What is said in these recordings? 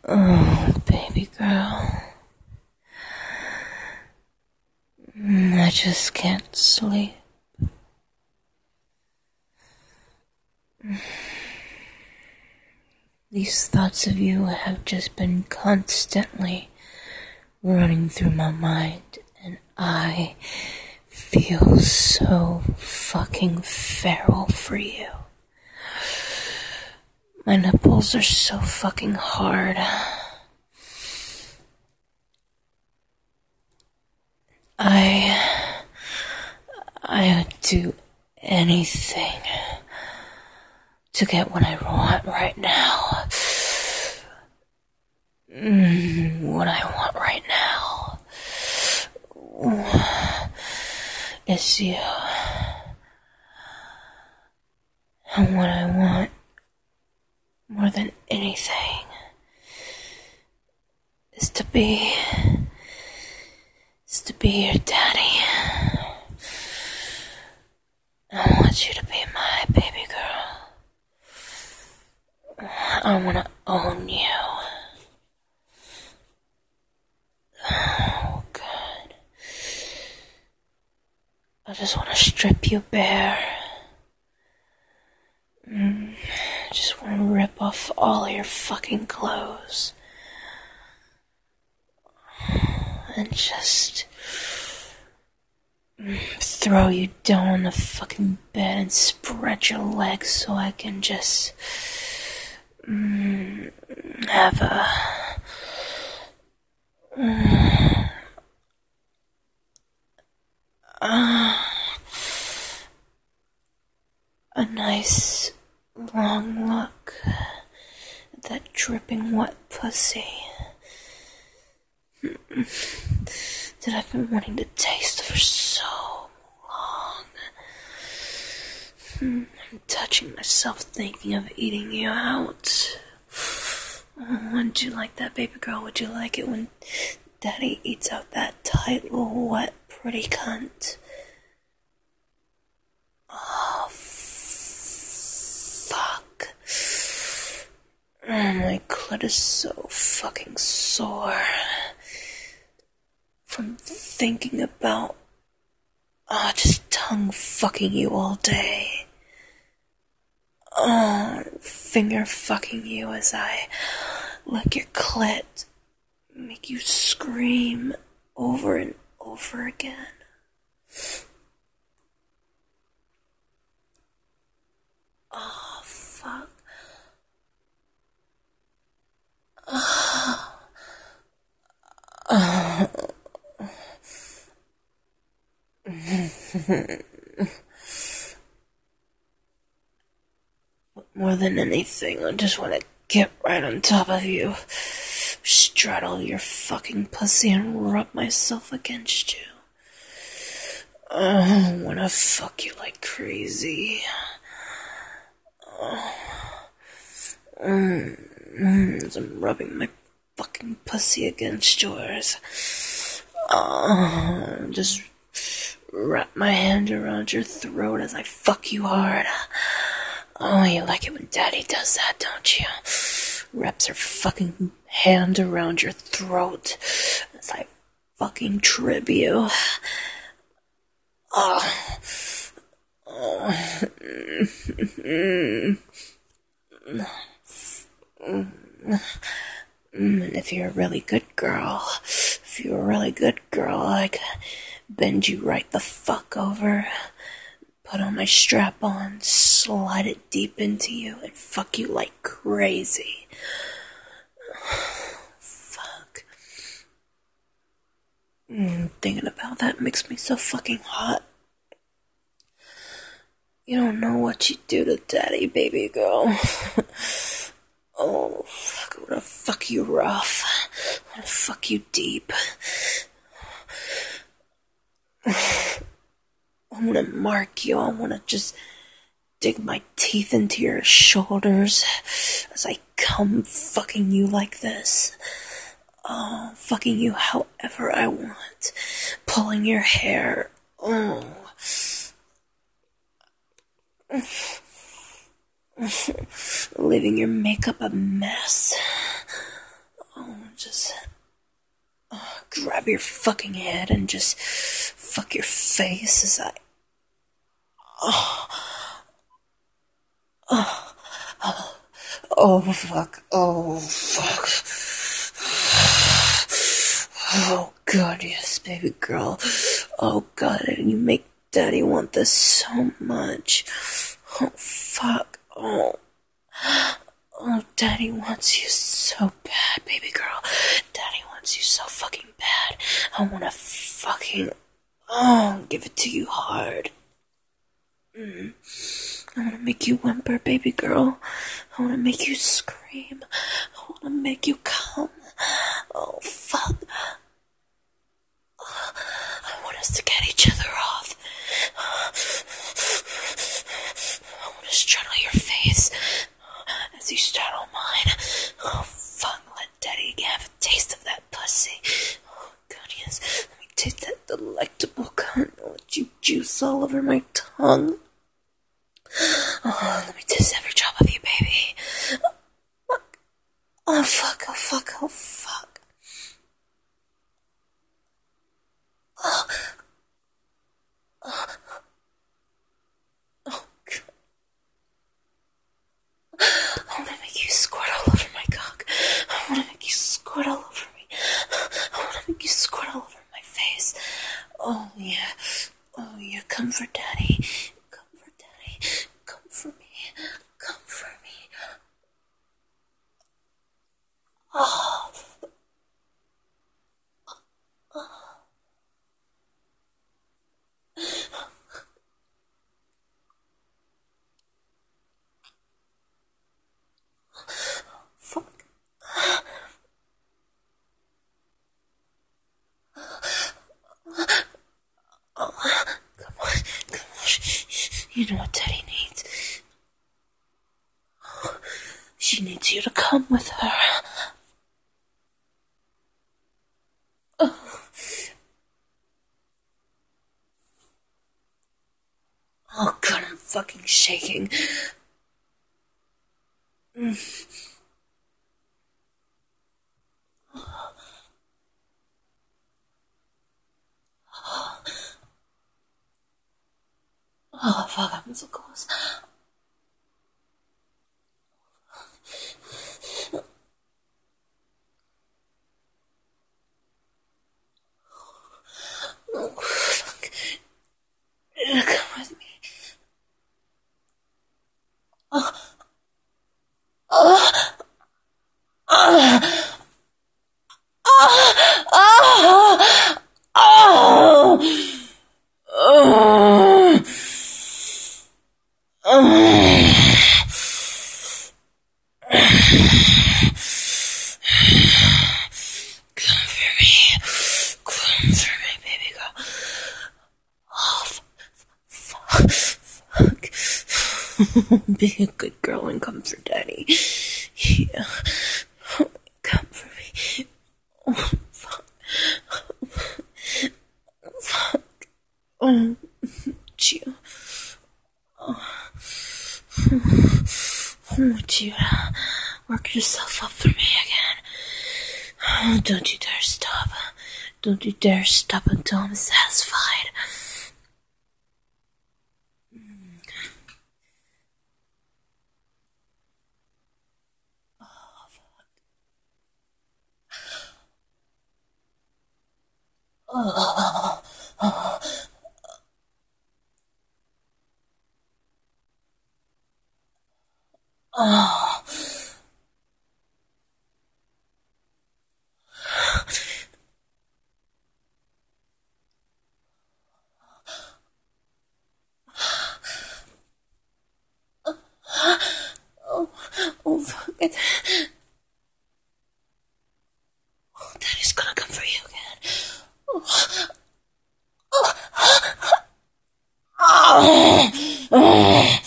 Oh, baby girl. I just can't sleep. These thoughts of you have just been constantly running through my mind, and I feel so fucking feral for you. My nipples are so fucking hard. I'd do anything to get what I want right now. What I want right now is you. And what I want more than anything is to be your daddy. I want you to be my baby girl. I want to own you. Oh, God. I just want to strip you bare. I just want to rip off all your fucking clothes. And just throw you down on the fucking bed and spread your legs so I can just have a nice long look at that dripping wet pussy that I've been wanting to taste for so long. I'm touching myself thinking of eating you out. Wouldn't you like that, baby girl? Would you like it when Daddy eats out that tight little wet pretty cunt? Oh, fuck. Oh, my clit is so fucking sore from thinking about just tongue fucking you all day. Finger fucking you as I lick your clit, make you scream over and over again. Oh, fuck. More than anything, I just want to get right on top of you, straddle your fucking pussy and rub myself against you. I wanna fuck you like crazy. As I'm rubbing my fucking pussy against yours. Just wrap my hand around your throat as I fuck you hard. Oh, you like it when Daddy does that, don't you? Wraps her fucking hand around your throat as I fucking trip you. And if you're a really good girl, I could bend you right the fuck over, put on my strap on, slide it deep into you, and fuck you like crazy. Fuck. Thinking about that makes me so fucking hot. You don't know what you do to Daddy, baby girl. Oh, fuck, I wanna fuck you rough. I wanna fuck you deep. I wanna mark you. I wanna just dig my teeth into your shoulders as I come fucking you like this. Oh, fucking you however I want. Pulling your hair. Oh. Leaving your makeup a mess. just grab your fucking head and just fuck your face as I. Oh fuck. Oh fuck. Oh god, yes, baby girl. Oh god, you make daddy want this so much. Oh fuck. Oh. Oh, daddy wants you so bad, baby girl. Daddy wants you so fucking bad. I wanna fucking. Oh, give it to you hard. I wanna make you whimper, baby girl. I wanna make you scream. I wanna make you come. Oh, fuck. I want us to get each other off. I wanna straddle your face as you straddle mine. Oh, fuck. Let daddy have a taste of that pussy. Oh, God, yes. Let me taste that delectable cunt. I'll let you juice all over my tongue. Oh, let me taste every drop of you, baby. Oh, fuck, oh, fuck, oh, fuck. Oh, oh, God. I want to make you squirt all over my cock. I want to make you squirt all over me. I want to make you squirt all over my face. Oh, yeah. Oh, yeah, come for daddy. Come for daddy. Come for me. Come for me. Oh. Fuck. Oh, come on. You know what Teddy needs. She needs you to come with her. Oh god, I'm fucking shaking. Oh fuck, I'm so close. Oh fuck. Come with me. Come for me, baby girl. Oh, fuck. Be a good girl and come for daddy. Yeah. Come for me. Oh, fuck. Fuck. Oh, you. Oh, you. Work yourself up for me again. Oh, don't you dare stop. Don't you dare stop until I'm satisfied. Oh, oh, oh. Oh, fuck it. Oh, daddy's gonna come for you again. Oh. Oh. Oh.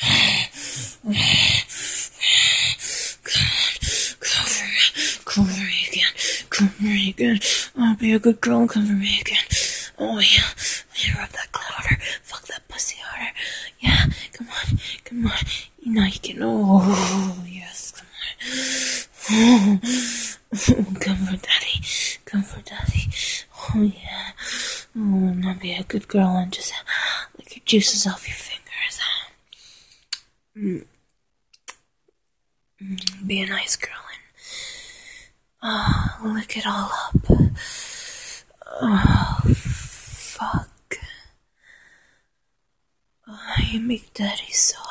Come for me again. Come for me again. Oh, be a good girl and come for me again. Oh, yeah. Yeah, rub that clit harder. Fuck that pussy harder. Yeah, come on. Come on. You know you can. Oh, yes, come on. Come for daddy. Come for daddy. Oh, yeah. Oh, now be a good girl and just lick your juices off your fingers. Be a nice girl and lick it all up. Oh, fuck. Oh, you make daddy so